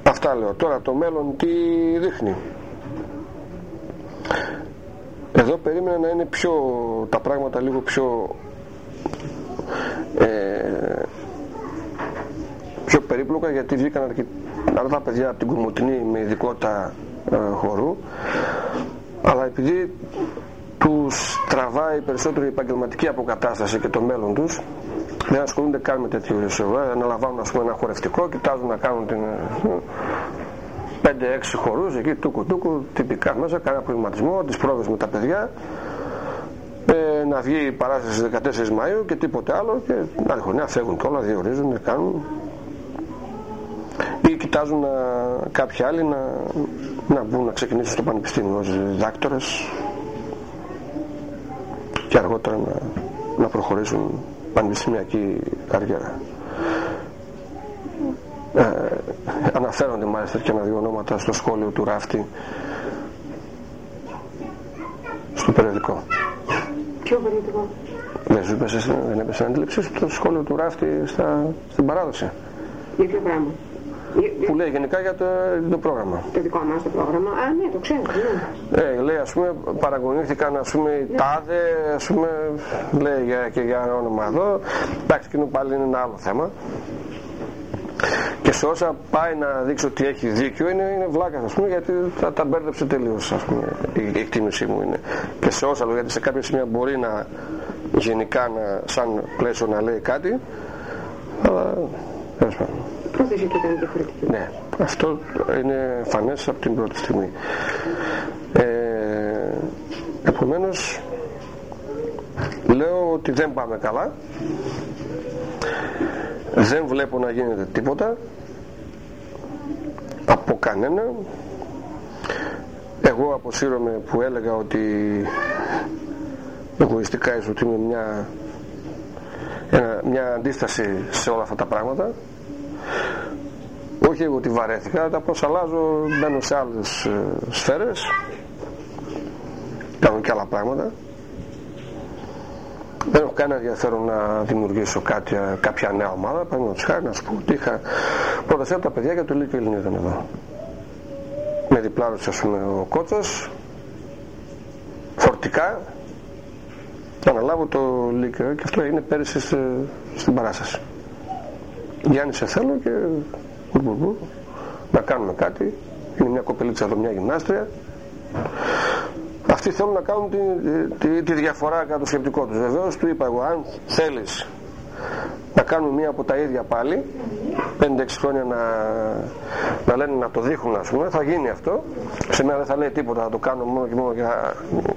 Αυτά λέω. Τώρα το μέλλον τι δείχνει? Εδώ περίμενα να είναι τα πράγματα λίγο πιο περίπλοκα, γιατί βγήκαν αρκετά παιδιά από την Κομοτηνή με ειδικότητα χορού, αλλά επειδή τους τραβάει περισσότερο η επαγγελματική αποκατάσταση και το μέλλον τους, δεν ασχολούνται καν με τέτοιο ρεσεβά. Αναλαμβάνουν, ας πούμε, ένα χορευτικό, κοιτάζουν να κάνουν 5-6 χορούς εκεί, τούκου, τυπικά μέσα, κανένα προβληματισμό, τις πρόβες με τα παιδιά, να βγει η παράσταση στις 14 Μαΐου και τίποτε άλλο, και άλλοι χρονιά φεύγουν και όλα, διορίζουν, κάνουν, ή κοιτάζουν κάποιοι άλλοι να μπουν να ξεκινήσουν στο πανεπιστήμιο ως διδάκτορες και αργότερα να προχωρήσουν πανεπιστημιακή καριέρα. Αναφέρονται μάλιστα και ένα-δύο ονόματα στο σχόλιο του Ράφτη στο περιοδικό. Ποιο περιοδικό? Δεν έπεσε αντίληψη στο σχόλιο του Ράφτη στην παράδοση? Για ποιο πράγμα? Που λέει γενικά για το πρόγραμμα. Το δικό μας το πρόγραμμα. Α, ναι, το ξέρω. Ναι. Λέει, ας πούμε, παραγωνήθηκαν, ας πούμε, οι τάδε, ας πούμε, λέει και για ένα όνομα εδώ. Εντάξει, εκείνο πάλι είναι ένα άλλο θέμα. Και σε όσα πάει να δείξει ότι έχει δίκιο, είναι βλάκας, ας πούμε, γιατί τα μπέρδεψε τελείως, ας πούμε, η εκτίμησή μου είναι. Και σε όσα, γιατί σε κάποια σημεία μπορεί να γενικά σαν πλαίσιο να λέει κάτι, αλλά τέλος πάντων. Η πρόθεση του ήταν διαφορετική. Ναι, αυτό είναι φανές από την πρώτη στιγμή. Επομένως, λέω ότι δεν πάμε καλά, δεν βλέπω να γίνεται τίποτα από κανένα. Εγώ αποσύρωμαι που έλεγα ότι εγωιστικά ίσως ότι είμαι μια αντίσταση σε όλα αυτά τα πράγματα. Όχι εγώ ότι βαρέθηκα, τα προσαλλάζω, μπαίνω σε άλλες σφαίρες, κάνω και άλλα πράγματα. Δεν έχω κανένα ενδιαφέρον να δημιουργήσω κάποια νέα ομάδα. Παραδείγματος χάρη να σου πω ότι είχα προταθεί από τα παιδιά για το Λύκειο Ελληνίδων εδώ. Με διπλάρωσε, ας πούμε, ο Κότσος φορτικά να αναλάβω το Λύκειο, και αυτό έγινε πέρυσι στην παράσταση. Γιάννη, σε θέλω και να κάνουμε κάτι. Είναι μια κοπελίτσα εδώ, μια γυμνάστρια. Αυτοί θέλουν να κάνουν τη διαφορά κατά το σκεπτικό τους. Βεβαίως του είπα εγώ, αν θέλεις να κάνουμε μία από τα ίδια πάλι, 5-6 χρόνια να λένε, να το δείχνουν, ας πούμε, θα γίνει αυτό. Σε μένα δεν θα λέει τίποτα, θα το κάνω μόνο και μόνο για...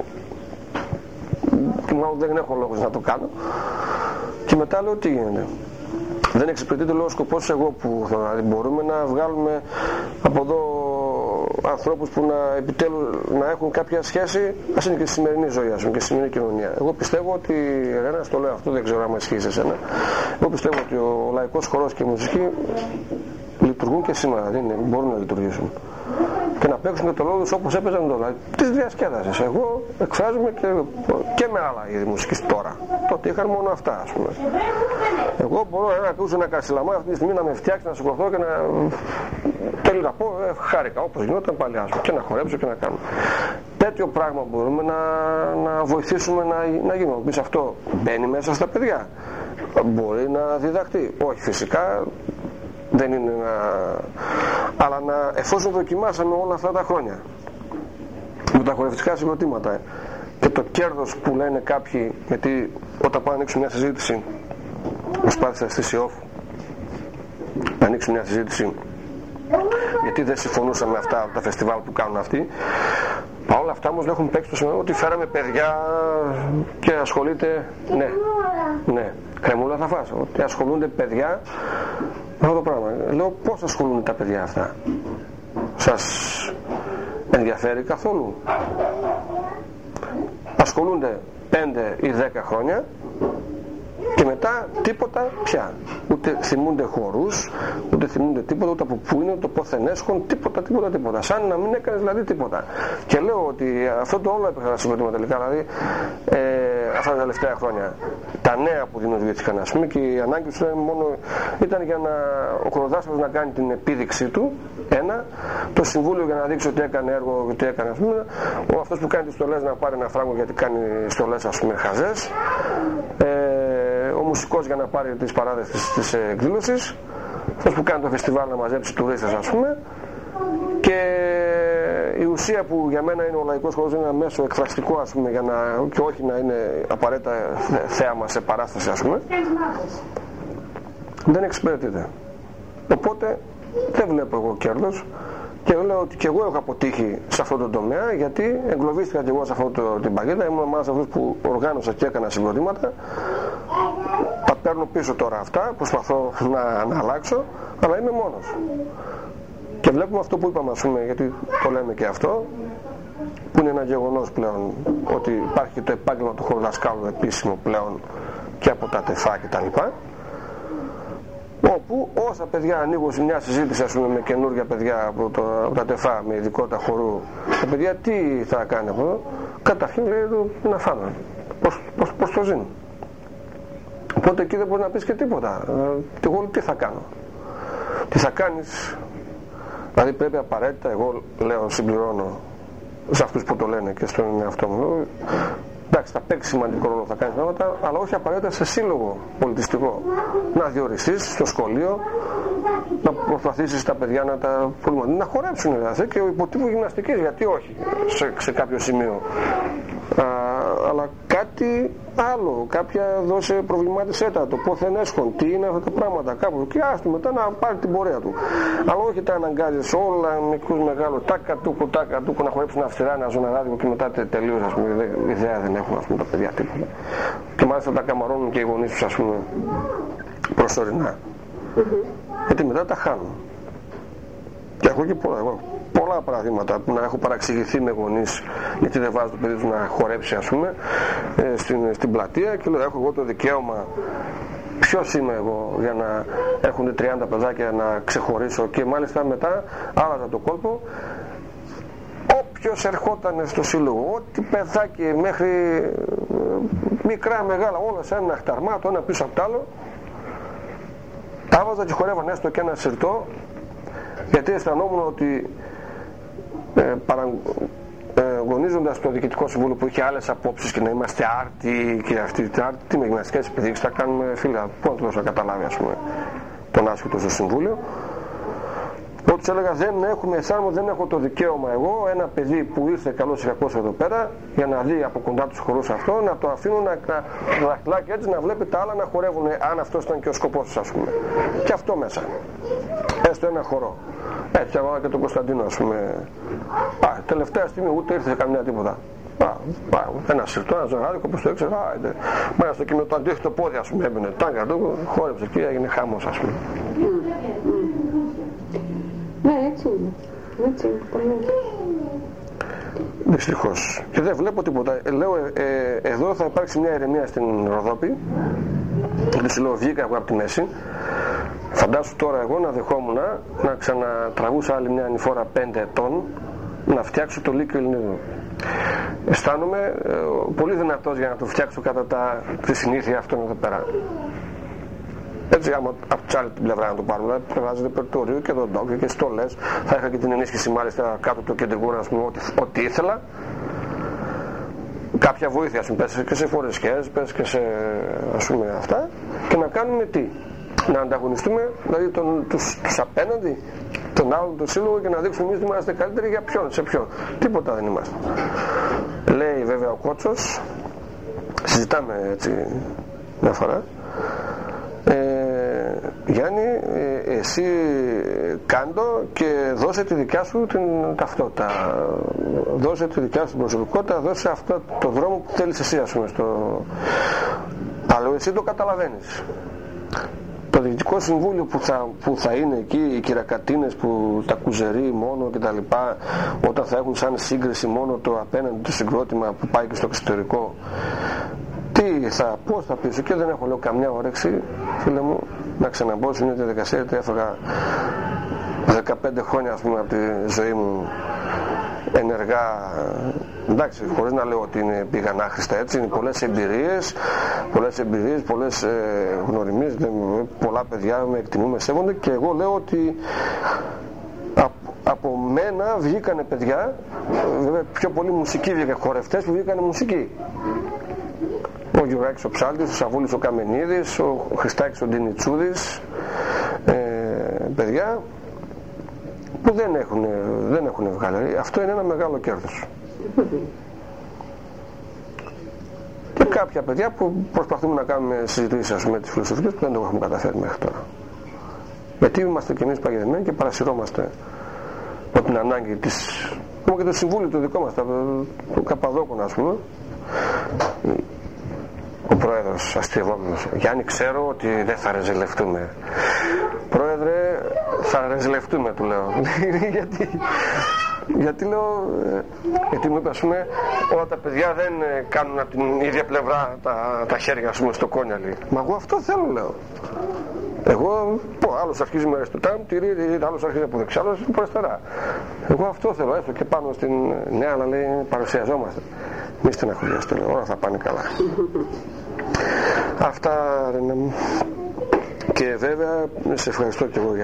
Μάλλον δεν έχω λόγος να το κάνω. Και μετά λέω, τι γίνεται? Δεν εξυπηρετείται, λέω, ο σκοπός εγώ που δηλαδή μπορούμε να βγάλουμε από εδώ ανθρώπους που επιτέλους να έχουν κάποια σχέση, ας είναι και στη σημερινή ζωή, ας πούμε, και στη σημερινή κοινωνία. Εγώ πιστεύω ότι, ένας το λέω αυτό, δεν ξέρω αν ισχύει σε σένα, εγώ πιστεύω ότι ο λαϊκός χορός και η μουσική λειτουργούν και σήμερα, μπορούν να λειτουργήσουν και να παίξουν και το λόγο τους όπως έπαιζαν τώρα, τις διασκέδασες. Εγώ εκφράζομαι και με άλλα είδη μουσικής τώρα. Τότε είχαν μόνο αυτά, ας πούμε. Εγώ μπορώ να ακούσω ένα Καρσιλαμά αυτή τη στιγμή, να με φτιάξει, να σηκωθώ και να θέλω να πω χάρηκα, όπως γινόταν παλιά, και να χορέψω και να κάνω. Τέτοιο πράγμα μπορούμε να βοηθήσουμε να γίνουμε. Πεις, αυτό μπαίνει μέσα στα παιδιά? Μπορεί να διδαχτεί? Όχι, φυσικά δεν είναι αλλά εφόσον δοκιμάσαμε όλα αυτά τα χρόνια με τα χορευτικά συγκροτήματα και το κέρδος που λένε κάποιοι, γιατί όταν πάω να ανοίξουν μια συζήτηση, προσπάθησα στη ΣΥΟΦ να ανοίξουν μια συζήτηση γιατί δεν συμφωνούσαν με αυτά τα φεστιβάλ που κάνουν αυτοί. Παρ' όλα αυτά όμως έχουν παίξει το σημείο ότι φέραμε παιδιά και ασχολείται, ναι, κρεμούλα θα φας, ότι ασχολούνται παιδιά με αυτό το πράγμα. Λέω, πώς ασχολούνται τα παιδιά αυτά? Σας ενδιαφέρει καθόλου? Ασχολούνται 5 ή 10 χρόνια και μετά τίποτα πια. Ούτε θυμούνται χορούς, ούτε θυμούνται τίποτα, ούτε από πού είναι, ούτε πόθεν έσχον, τίποτα. Σαν να μην έκανες δηλαδή τίποτα. Και λέω ότι αυτό το όλο έπαιξα να συγκροτήμα τελικά, δηλαδή αυτά τα τελευταία χρόνια. Τα τα νέα που δημιουργήθηκαν, ας πούμε, και η ανάγκη του ήταν για ο χωροδάσκαλος να κάνει την επίδειξή του, ένα, το συμβούλιο για να δείξει ότι έκανε έργο, ότι έκανε, ας πούμε, αυτός που κάνει τις στολές να πάρει ένα φράγκο γιατί κάνει στολές, ας πούμε, χαζές, ο μουσικός για να πάρει τις παράδες της εκδήλωσης, αυτός που κάνει το φεστιβάλ να μαζέψει τουρίστες, ας πούμε, και η ουσία που για μένα είναι ο λαϊκός χορός είναι ένα μέσο εκφραστικό, ας πούμε, για να, και όχι να είναι απαραίτητα θέαμα σε παράσταση, ας πούμε, δεν εξυπηρετείται. Οπότε δεν βλέπω εγώ κέρδος και λέω ότι και εγώ έχω αποτύχει σε αυτό το τομέα, γιατί εγκλωβίστηκα και εγώ σε αυτό την παγίδα. Ήμουν μάλλον σε αυτούς που οργάνωσα και έκανα συγκροτήματα. Τα παίρνω πίσω τώρα αυτά, προσπαθώ να αλλάξω, αλλά είμαι μόνος. Και βλέπουμε αυτό που είπαμε, ας πούμε, γιατί το λέμε και αυτό, που είναι ένα γεγονός πλέον, ότι υπάρχει και το επάγγελμα του χοροδασκάλου επίσημο πλέον και από τα ΤΕΦΑ και τα λοιπά, όπου όσα παιδιά ανοίγουν σε μια συζήτηση, ας πούμε, με καινούργια παιδιά από τα ΤΕΦΑ με ειδικότητα χορού, τα παιδιά τι θα κάνει από εδώ, καταρχήν λέει να φάμε, πώς το ζουν. Οπότε εκεί δεν μπορεί να πεις και τίποτα. Εγώ τι θα κάνω, τι θα κάνεις. Δηλαδή πρέπει απαραίτητα, εγώ λέω, συμπληρώνω σε αυτούς που το λένε και στον εαυτό μου, εντάξει, θα παίξει σημαντικό ρόλο, θα κάνει πράγματα, αλλά όχι απαραίτητα σε σύλλογο πολιτιστικό. Να διοριστείς στο σχολείο, να προσπαθήσεις τα παιδιά να τα προβληματίσουν, να χορέψουν δηλαδή, και ο υποτύπου γυμναστικής, γιατί όχι, σε κάποιο σημείο. Αλλά κάτι άλλο, κάποια δώσε, προβλημάτισέ τα, το πόθεν έσχον, τι είναι αυτά τα πράγματα, κάπου, και άστο μετά να πάρει την πορεία του. Αλλά όχι τα αναγκάζεις όλα, μικρούς μεγάλους, τάκα τούκου, να χορέψουν αυστηρά ένα ζωναράδικο και μετά τελείως, ας πούμε, ιδέα δεν έχουν, ας πούμε, τα παιδιά τίποτα. Και μάλιστα τα καμαρώνουν και οι γονείς τους, ας πούμε, προσωρινά. Γιατί μετά τα χάνουν. Και έχω και πολλά παραδείγματα που να έχω παραξηγηθεί με γονείς γιατί δεν βάζω το παιδί του να χορέψει, ας πούμε, στην πλατεία, και λέω, έχω εγώ το δικαίωμα, ποιος είμαι εγώ για να έρχονται 30 παιδάκια να ξεχωρίσω, και μάλιστα μετά άλλαζα το κόλπο. Όποιος ερχόταν στο σύλλογο, ό,τι παιδάκι μέχρι μικρά μεγάλα, όλα σε ένα χταρμά, το ένα πίσω από το άλλο, τα άβαζα και χορεύαν έστω και ένα σιρτό, γιατί αισθανόμουν ότι αγωνίζοντας το Διοικητικό Συμβούλιο που είχε άλλες απόψεις και να είμαστε άρτιοι και αυτοί, τι με γυμναστικές επιδείξεις θα κάνουμε, φίλα, πώς να το καταλάβει, ας πούμε, τον άσχετο στο Συμβούλιο. Ότι έλεγα, δεν έχω το δικαίωμα εγώ, ένα παιδί που ήρθε καλός ή κακός εδώ πέρα, για να δει από κοντά τους χορούς αυτό, να το αφήνω να δαχτυλά και έτσι να βλέπει τα άλλα να χορεύουν, αν αυτός ήταν και ο σκοπός τους, ας πούμε. Και αυτό μέσα. Έστω ένα χορό. Έτσι έβαλα και τον Κωνσταντίνο, ας πούμε. Τελευταία στιγμή ούτε ήρθε καμιά τίποτα. Ένα σιρτό, ένα ζωγράδικο, όπως το έξερα, μάλιστα και με το αντίθετο πόδι, ας πούμε, έμπαινε τάγκα του, χόρεψε και έγινε χαμός, ας πούμε. Ναι, έτσι είναι. Έτσι είναι. Δυστυχώς. Και δεν βλέπω τίποτα. Λέω, εδώ θα υπάρξει μια ηρεμία στην Ροδόπη. Της λέω, βγήκα από τη μέση. Φαντάσου τώρα εγώ να δεχόμουν να ξανατραβούσα άλλη μια ανηφόρα 5 ετών, να φτιάξω το Λύκειο Ελληνίδου. Αισθάνομαι πολύ δυνατός για να το φτιάξω κατά τη συνήθεια αυτόν εδώ πέρα. Έτσι, άμα από την άλλη την πλευρά να το πάρουμε, πρεβάζεται περτορείο και δοντόκια και στολές. Θα είχα και την ενίσχυση μάλιστα κάτω το κεντρικό, να πούμε, ό,τι ήθελα. Κάποια βοήθεια, ας πούμε, πες και σε φορεσκές, πες και σε, ας πούμε, αυτά. Και να κάνουμε τι? Να ανταγωνιστούμε, δηλαδή τους απέναντι, τον άλλον τον σύλλογο, και να δείξουμε εμείς ότι είμαστε καλύτεροι για ποιον, σε ποιον. Τίποτα δεν είμαστε. Λέει βέβαια ο Κότσος, συζητάμε έτσι μια φορά, Γιάννη, εσύ κάντο και δώσε τη δικιά σου την ταυτότητα, δώσε τη δικιά σου την προσωπικότητα, δώσε αυτό το δρόμο που θέλεις εσύ, ας πούμε, αλλά εσύ το καταλαβαίνεις. Το Διοικητικό Συμβούλιο που θα είναι εκεί, οι κυρακατίνες που τα κουζερί μόνο και τα λοιπά, όταν θα έχουν σαν σύγκριση μόνο το απέναντι το συγκρότημα που πάει και στο εξωτερικό, πώς θα πεις? Και δεν έχω, λέω, καμιά όρεξη, φίλε μου, να ξαναμπω σε μια διαδικασία, γιατί έφαγα 15 χρόνια, ας πούμε, από τη ζωή μου ενεργά εντάξει, χωρίς να λέω ότι πήγαν άχρηστα, έτσι, είναι πολλές εμπειρίες, πολλές γνωριμίες, πολλά παιδιά με εκτιμούν, με σέβονται, και εγώ λέω ότι από μένα βγήκανε παιδιά, βέβαια πιο πολύ μουσικοί βγήκαν, χορευτές που βγήκανε μουσική. Ο Γιουράκης ο Ψάλτης, ο Σαβούλης ο Καμενίδης, ο Χριστάκης ο Ντινιτσούδης, παιδιά που δεν έχουν βγάλει. Αυτό είναι ένα μεγάλο κέρδος. Και κάποια παιδιά που προσπαθούμε να κάνουμε συζητήσεις, ας πούμε, τις φιλοσοφικές, που δεν το έχουμε καταφέρει μέχρι τώρα. Γιατί είμαστε κι εμείς παγιδεμένοι και παρασυρώμαστε από την ανάγκη της, ακόμα και το συμβούλιο το δικό μας, του Καπαδόκονα, ας πούμε, ο πρόεδρος αστειευόμενος: Γιάννη, ξέρω ότι δεν θα ρεζιλευτούμε. Πρόεδρε, θα ρεζιλευτούμε, του λέω. Γιατί λέω, γιατί μου είπε, ας πούμε, όλα τα παιδιά δεν κάνουν από την ίδια πλευρά τα χέρια, ας πούμε, στο κόνιαλι. Μα εγώ αυτό θέλω, λέω. Εγώ, άλλος αρχίζει με αριστερά, άλλος αρχίζει από δεξιά, άλλος από αριστερά. Εγώ αυτό θέλω, έστω και πάνω στην νέα, αλλά λέει, παρουσιαζόμαστε. Μη στεναχωριάστε, λέω, όλα θα πάνε καλά. Αυτά, Ρένα μου. Και βέβαια, σε ευχαριστώ και εγώ για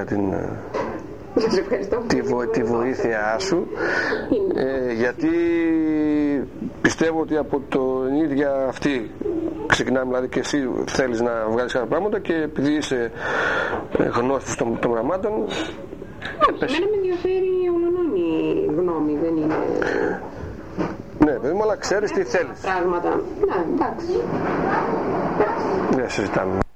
τη βοήθειά σου, γιατί πιστεύω ότι από την ίδια αυτή ξεκινάμε, δηλαδή και εσύ θέλεις να βγάλεις κάποια πράγματα, και επειδή είσαι γνώστης των πραγμάτων. Εμένα με ενδιαφέρει όλων η γνώμη, δεν είναι. Ναι, παιδί μου, αλλά ξέρεις τι θέλεις. Πράγματα. Ναι, εντάξει. Δεν συζητάμε.